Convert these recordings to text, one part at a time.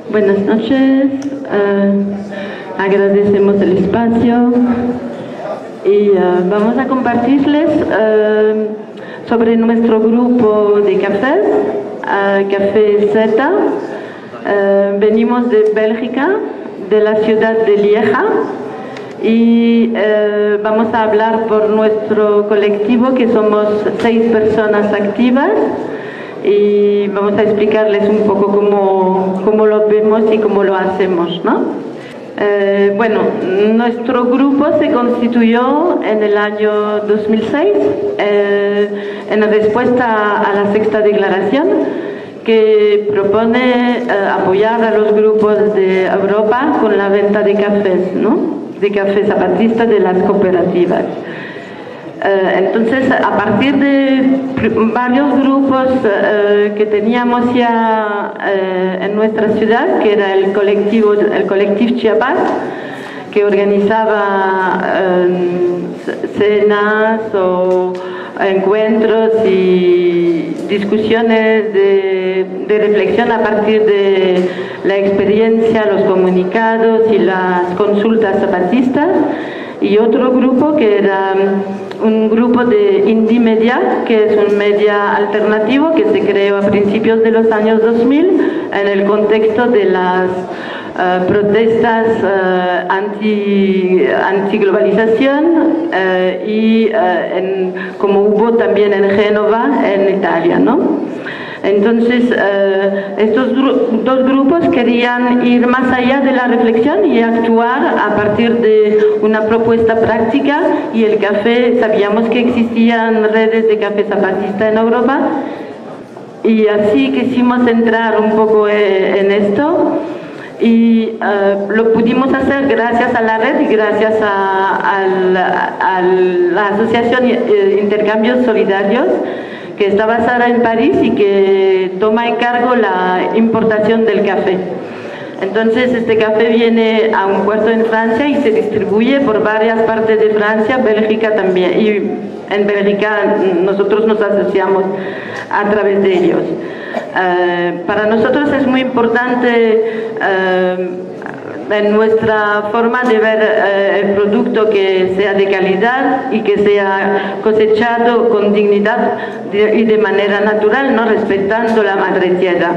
Buenas noches, agradecemos el espacio y vamos a compartirles sobre nuestro grupo de café, Café Z. Venimos de Bélgica, de la ciudad de Lieja, y vamos a hablar por nuestro colectivo, que somos 6 personas activas, y vamos a explicarles un poco cómo lo vemos y cómo lo hacemos, ¿no? Bueno, nuestro grupo se constituyó en el año 2006 en respuesta a la sexta declaración, que propone apoyar a los grupos de Europa con la venta de cafés, ¿no? De café zapatista de las cooperativas. Entonces, a partir de varios grupos que teníamos ya en nuestra ciudad, que era el colectivo Chiapas, que organizaba cenas o encuentros y discusiones de reflexión a partir de la experiencia, los comunicados y las consultas zapatistas, y otro grupo que era un grupo de Indie Media, que es un media alternativo que se creó a principios de los años 2000 en el contexto de las protestas anti-globalización y como hubo también en Génova, en Italia, ¿no? Entonces, estos dos grupos querían ir más allá de la reflexión y actuar a partir de una propuesta práctica, y el café, sabíamos que existían redes de café zapatista en Europa, y así quisimos entrar un poco en esto, y lo pudimos hacer gracias a la red y gracias a la Asociación Intercambios Solidarios, que está basada en París y que toma en cargo la importación del café. Entonces, este café viene a un puerto en Francia y se distribuye por varias partes de Francia, Bélgica también, y en Bélgica nosotros nos asociamos a través de ellos. Para nosotros es muy importante en nuestra forma de ver el producto, que sea de calidad y que sea cosechado con dignidad y de manera natural, ¿no? Respetando la madre tierra.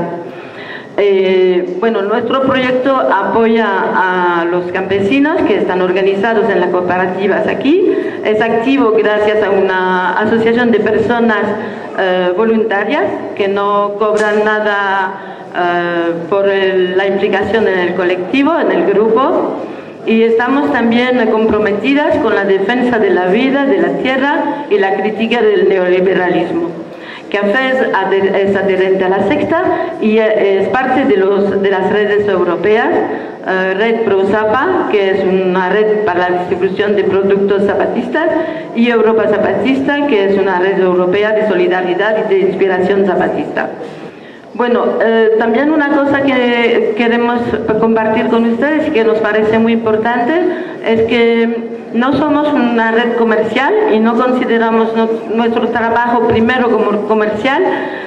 Bueno, nuestro proyecto apoya a los campesinos que están organizados en las cooperativas aquí. Es activo gracias a una asociación de personas voluntarias que no cobran nada por la implicación en el colectivo, en el grupo, y estamos también comprometidas con la defensa de la vida, de la tierra y la crítica del neoliberalismo. Café es adherente a la sexta y es parte de las redes europeas, Red Pro Zapa, que es una red para la distribución de productos zapatistas, y Europa Zapatista, que es una red europea de solidaridad y de inspiración zapatista. Bueno, también una cosa que queremos compartir con ustedes y que nos parece muy importante es que no somos una red comercial y no consideramos nuestro trabajo primero como comercial,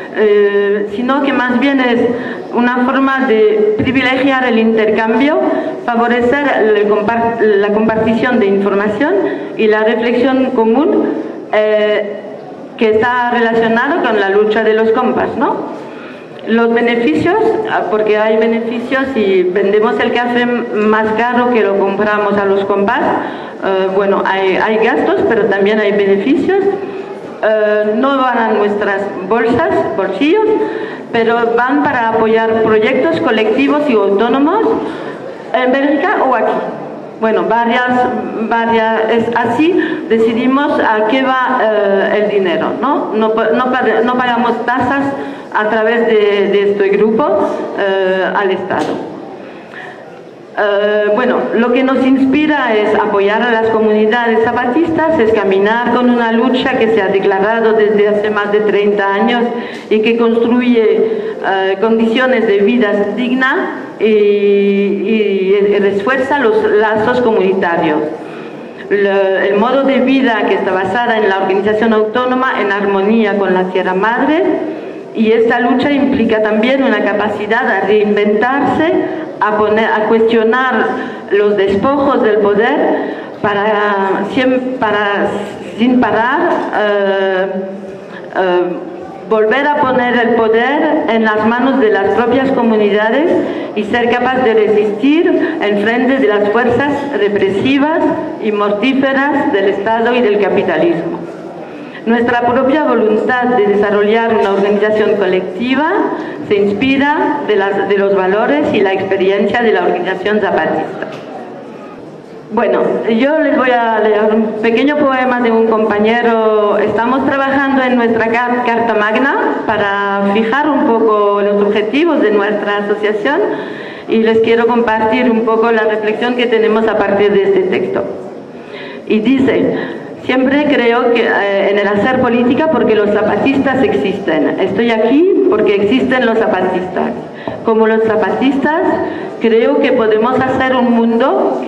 sino que más bien es una forma de privilegiar el intercambio, favorecer la compartición de información y la reflexión común que está relacionado con la lucha de los compas, ¿no? Los beneficios, porque hay beneficios y vendemos el café más caro que lo compramos a los compas. Bueno, hay gastos, pero también hay beneficios. No van a nuestras bolsillos, pero van para apoyar proyectos colectivos y autónomos en Bélgica o aquí. Bueno, es así decidimos a qué va el dinero, ¿no? No pagamos tasas a través de este grupo al Estado. Bueno, lo que nos inspira es apoyar a las comunidades zapatistas, es caminar con una lucha que se ha declarado desde hace más de 30 años y que construye condiciones de vida dignas y refuerza los lazos comunitarios. El modo de vida que está basada en la organización autónoma en armonía con la tierra madre Y esta lucha implica también una capacidad a reinventarse, a cuestionar los despojos del poder sin parar, volver a poner el poder en las manos de las propias comunidades y ser capaz de resistir en frente de las fuerzas represivas y mortíferas del Estado y del capitalismo. Nuestra propia voluntad de desarrollar una organización colectiva se inspira de los valores y la experiencia de la organización zapatista. Bueno, yo les voy a leer un pequeño poema de un compañero. Estamos trabajando en nuestra Carta Magna para fijar un poco los objetivos de nuestra asociación y les quiero compartir un poco la reflexión que tenemos a partir de este texto. Y dice: siempre creo que en el hacer política porque los zapatistas existen. Estoy aquí porque existen los zapatistas. Como los zapatistas, creo que podemos hacer un mundo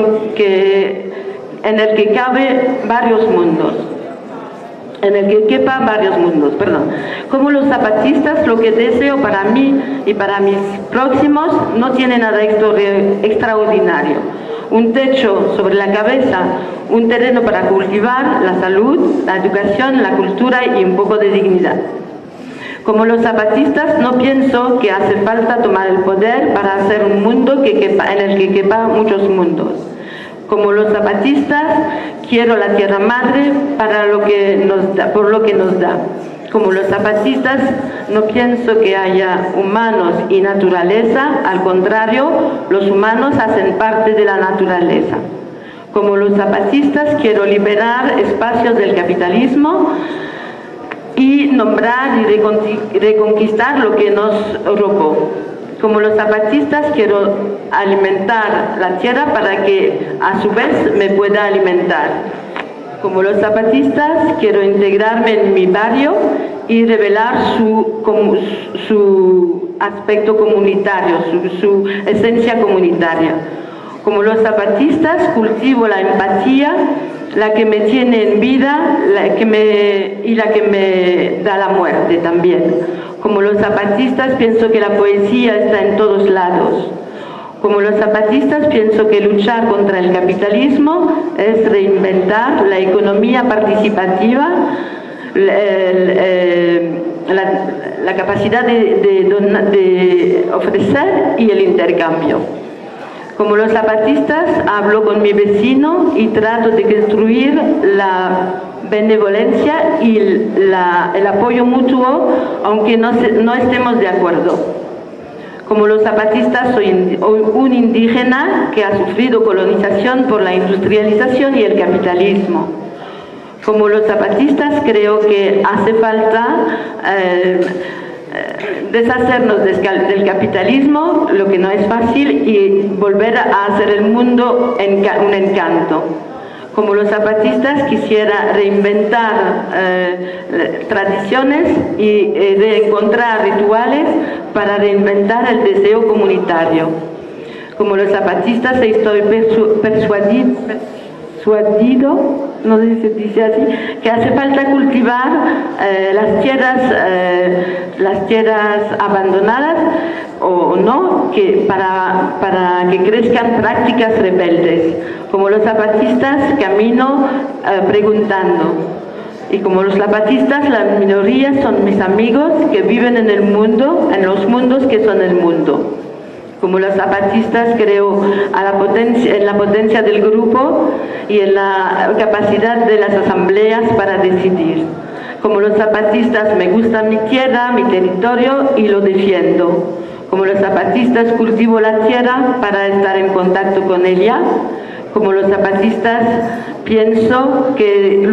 en el que cabe varios mundos. En el que quepa varios mundos, perdón. Como los zapatistas, lo que deseo para mí y para mis próximos no tiene nada extraordinario. Un techo sobre la cabeza, un terreno para cultivar, la salud, la educación, la cultura y un poco de dignidad. Como los zapatistas, no pienso que hace falta tomar el poder para hacer un mundo en el que quepa muchos mundos. Como los zapatistas, quiero la tierra madre por lo que nos da. Como los zapatistas, no pienso que haya humanos y naturaleza, al contrario, los humanos hacen parte de la naturaleza. Como los zapatistas, quiero liberar espacios del capitalismo y nombrar y reconquistar lo que nos robó. Como los zapatistas, quiero alimentar la tierra para que a su vez me pueda alimentar. Como los zapatistas, quiero integrarme en mi barrio y revelar su aspecto comunitario, su esencia comunitaria. Como los zapatistas, cultivo la empatía, la que me tiene en vida y la que me da la muerte también. Como los zapatistas, pienso que la poesía está en todos lados. Como los zapatistas, pienso que luchar contra el capitalismo es reinventar la economía participativa, la capacidad de ofrecer y el intercambio. Como los zapatistas, hablo con mi vecino y trato de construir la benevolencia y el apoyo mutuo, aunque no estemos de acuerdo. Como los zapatistas, soy un indígena que ha sufrido colonización por la industrialización y el capitalismo. Como los zapatistas, creo que hace falta deshacernos del capitalismo, lo que no es fácil, y volver a hacer el mundo un encanto. Como los zapatistas, quisiera reinventar tradiciones y reencontrar rituales para reinventar el deseo comunitario. Como los zapatistas, estoy persuadido, no sé si se dice así, que hace falta cultivar las tierras abandonadas o no, para que crezcan prácticas rebeldes. Como los zapatistas, camino preguntando. Y como los zapatistas, las minorías son mis amigos que viven en el mundo, en los mundos que son el mundo. Como los zapatistas, creo en la potencia del grupo y en la capacidad de las asambleas para decidir. Como los zapatistas, me gusta mi tierra, mi territorio y lo defiendo. Como los zapatistas, cultivo la tierra para estar en contacto con ella. Como los zapatistas, pienso que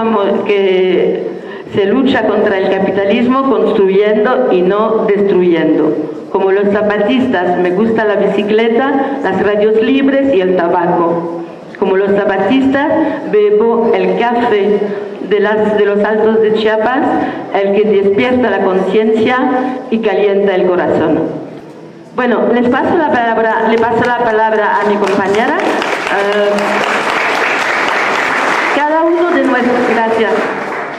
se lucha contra el capitalismo construyendo y no destruyendo. Como los zapatistas, me gusta la bicicleta, las radios libres y el tabaco. Como los zapatistas, bebo el café de los Altos de Chiapas, el que despierta la conciencia y calienta el corazón. Bueno, le paso la palabra a mi compañera.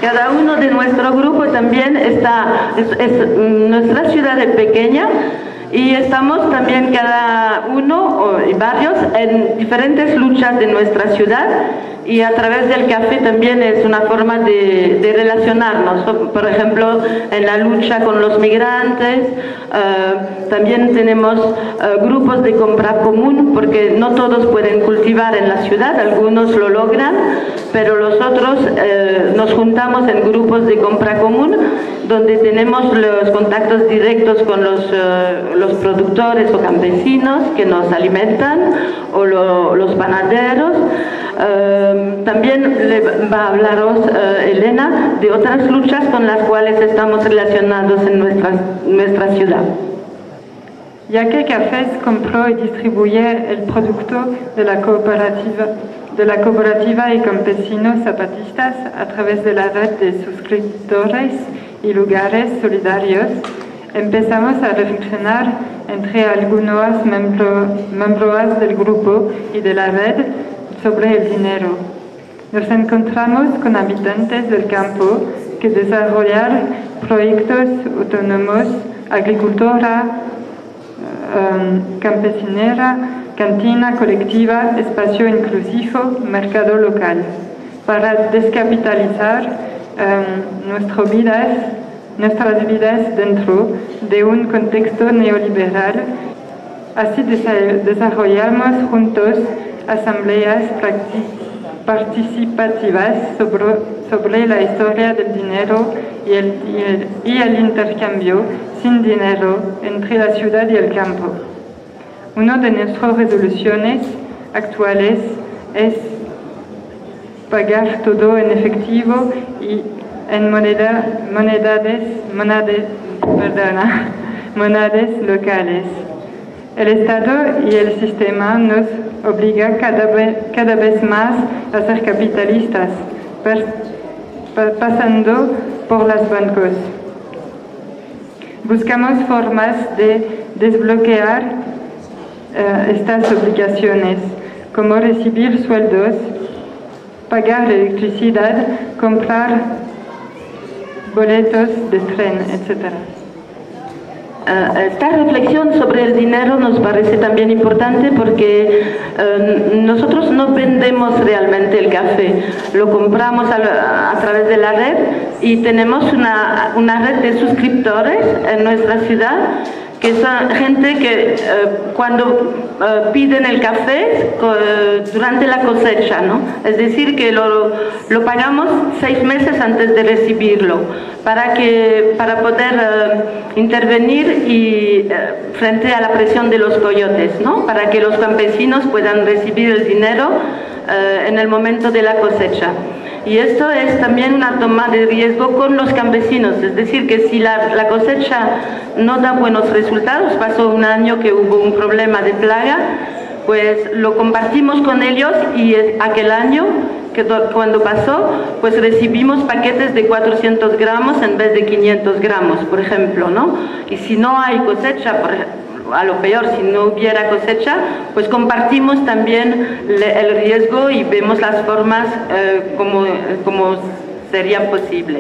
Cada uno de nuestro grupo también está, nuestra ciudad es pequeña y estamos también cada uno y varios en diferentes luchas de nuestra ciudad, y a través del café también es una forma de relacionarnos. Por ejemplo, en la lucha con los migrantes, también tenemos grupos de compra común, porque no todos pueden cultivar en la ciudad, algunos lo logran, pero los otros nos juntamos en grupos de compra común, donde tenemos los contactos directos con los productores o campesinos que nos alimentan, o los panaderos. También le va a hablaros Elena de otras luchas con las cuales estamos relacionados en nuestra ciudad. Yaque Cafés compró y distribuye el producto de la cooperativa y campesinos zapatistas a través de la red de suscriptores y lugares solidarios. Empezamos a reflexionar entre algunos miembros del grupo y de la red sobre el dinero. Nos encontramos con habitantes del campo que desarrollan proyectos autónomos, agricultura, campesinera, cantina colectiva, espacio inclusivo, mercado local, para descapitalizar nuestras vidas dentro de un contexto neoliberal. Así desarrollamos juntos asambleas participativas sobre la historia del dinero y el intercambio sin dinero entre la ciudad y el campo. Una de nuestras resoluciones actuales es pagar todo en efectivo y en monedas locales. El Estado y el sistema nos obliga cada vez más a ser capitalistas, pasando por los bancos. Buscamos formas de desbloquear estas obligaciones, como recibir sueldos, pagar electricidad, comprar boletos de tren, etc. Esta reflexión sobre el dinero nos parece también importante, porque nosotros no vendemos realmente el café, lo compramos a través de la red, y tenemos una red de suscriptores en nuestra ciudad, que son gente que cuando piden el café durante la cosecha, ¿no? Es decir, que lo pagamos 6 meses antes de recibirlo, para poder intervenir y frente a la presión de los coyotes, ¿no? Para que los campesinos puedan recibir el dinero en el momento de la cosecha. Y esto es también una toma de riesgo con los campesinos, es decir, que si la cosecha no da buenos resultados, pasó un año que hubo un problema de plaga, pues lo compartimos con ellos, y aquel año, cuando pasó, pues recibimos paquetes de 400 gramos en vez de 500 gramos, por ejemplo, ¿no? Y si no hay cosecha, a lo peor, si no hubiera cosecha, pues compartimos también el riesgo y vemos las formas como sería posible.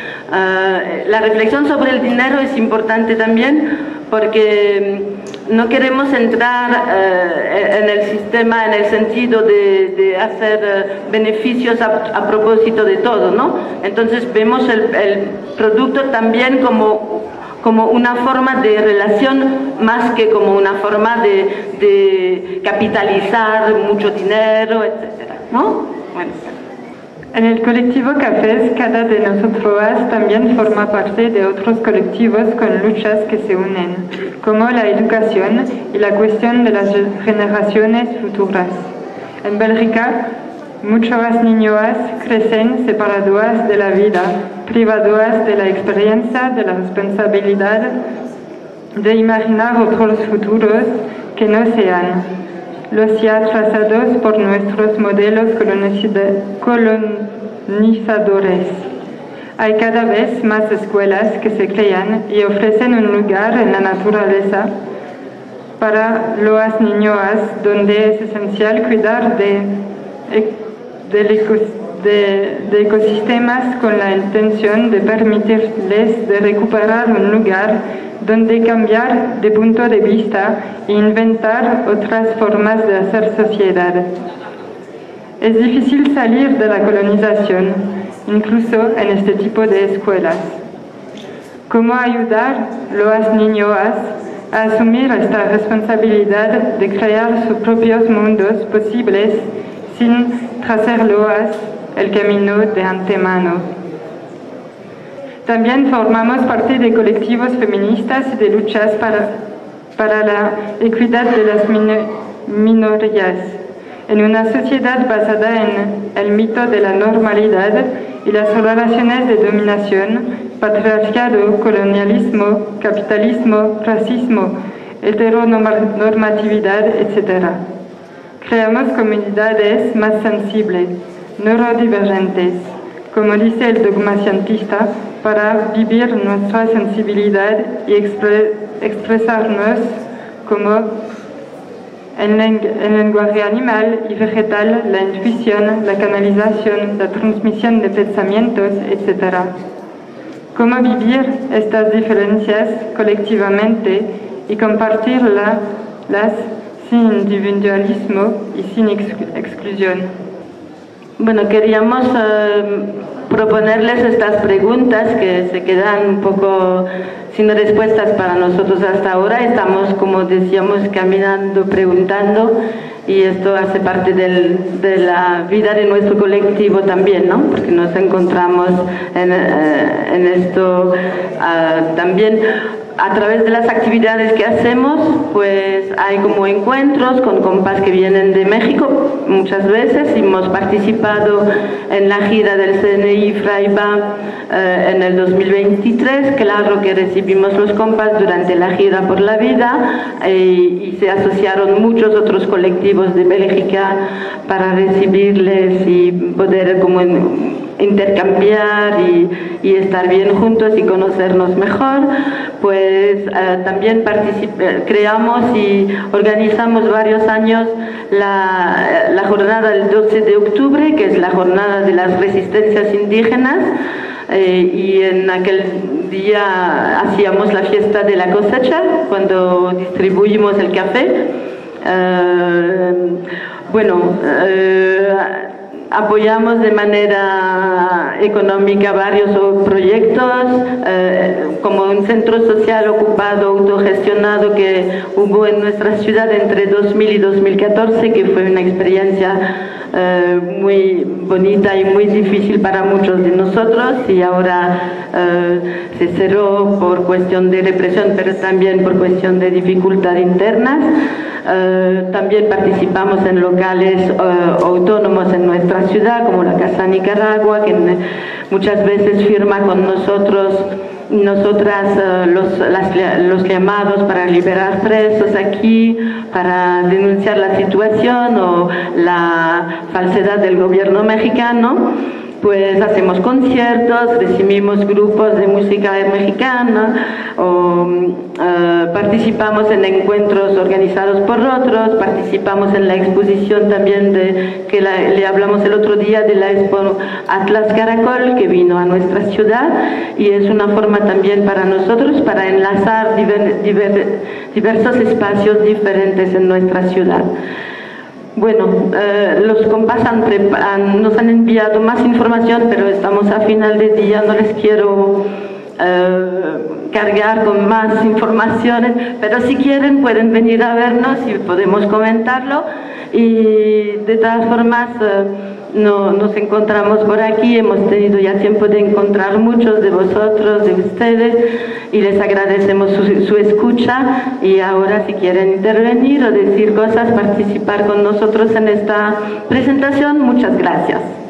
La reflexión sobre el dinero es importante también, porque no queremos entrar en el sistema en el sentido de hacer beneficios a propósito de todo, ¿no? Entonces vemos el producto también como una forma de relación, más que como una forma de capitalizar mucho dinero, etcétera, ¿no? Bueno. En el colectivo Cafés, cada de nosotros también forma parte de otros colectivos con luchas que se unen, como la educación y la cuestión de las generaciones futuras. En Bélgica, muchos niños crecen separados de la vida, privados de la experiencia, de la responsabilidad de imaginar otros futuros que no sean los ya trazados por nuestros modelos colonizadores. Hay cada vez más escuelas que se crean y ofrecen un lugar en la naturaleza para los niños, donde es esencial cuidar del de ecosistemas con la intención de permitirles de recuperar un lugar donde cambiar de punto de vista e inventar otras formas de hacer sociedad. Es difícil salir de la colonización, incluso en este tipo de escuelas. ¿Cómo ayudar los niños a asumir esta responsabilidad de crear sus propios mundos posibles sin trazarlos el camino de antemano? También formamos parte de colectivos feministas y de luchas para la equidad de las minorías. En una sociedad basada en el mito de la normalidad y las relaciones de dominación, patriarcado, colonialismo, capitalismo, racismo, heteronormatividad, etc. Creamos comunidades más sensibles, neurodivergentes, como dice el dogma cientista, para vivir nuestra sensibilidad y expresarnos como en lenguaje animal y vegetal, la intuición, la canalización, la transmisión de pensamientos, etc. Cómo vivir estas diferencias colectivamente y compartirlas sin individualismo y sin exclusión. Bueno, queríamos proponerles estas preguntas que se quedan un poco sin respuestas para nosotros hasta ahora. Estamos, como decíamos, caminando, preguntando, y esto hace parte de la vida de nuestro colectivo también, ¿no? Porque nos encontramos en esto también. A través de las actividades que hacemos, pues hay como encuentros con compas que vienen de México muchas veces. Hemos participado en la gira del CNI Fraiba en el 2023. Claro que recibimos los compas durante la gira por la vida y se asociaron muchos otros colectivos de Bélgica para recibirles y poder como intercambiar y estar bien juntos y conocernos mejor. Pues también creamos y organizamos varios años la jornada del 12 de octubre, que es la jornada de las resistencias indígenas, y en aquel día hacíamos la fiesta de la cosecha, cuando distribuimos el café. Apoyamos de manera económica varios proyectos, como un centro social ocupado, autogestionado que hubo en nuestra ciudad entre 2000 y 2014, que fue una experiencia muy bonita y muy difícil para muchos de nosotros, y ahora se cerró por cuestión de represión, pero también por cuestión de dificultad internas. También participamos en locales autónomos en nuestra ciudad, como la Casa Nicaragua, que muchas veces firma con nosotras los llamados para liberar presos aquí, para denunciar la situación o la falsedad del gobierno mexicano. Pues hacemos conciertos, recibimos grupos de música mexicana, o participamos en encuentros organizados por otros, participamos en la exposición también que le hablamos el otro día de la Expo Atlas Caracol, que vino a nuestra ciudad, y es una forma también para nosotros para enlazar diversos espacios diferentes en nuestra ciudad. Bueno, los compas nos han enviado más información, pero estamos a final de día, no les quiero cargar con más informaciones, pero si quieren pueden venir a vernos y podemos comentarlo. Y de todas formas nos encontramos por aquí, hemos tenido ya tiempo de encontrar muchos de vosotros, de ustedes, y les agradecemos su escucha. Y ahora, si quieren intervenir o decir cosas, participar con nosotros en esta presentación, muchas gracias.